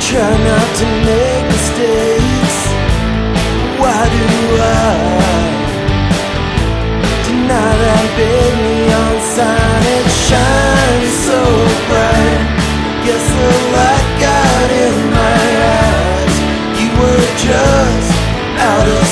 Try not to make mistakes. Why do I deny that big neon sign? It shines so bright. Guess the light got in my eyes. You were just out of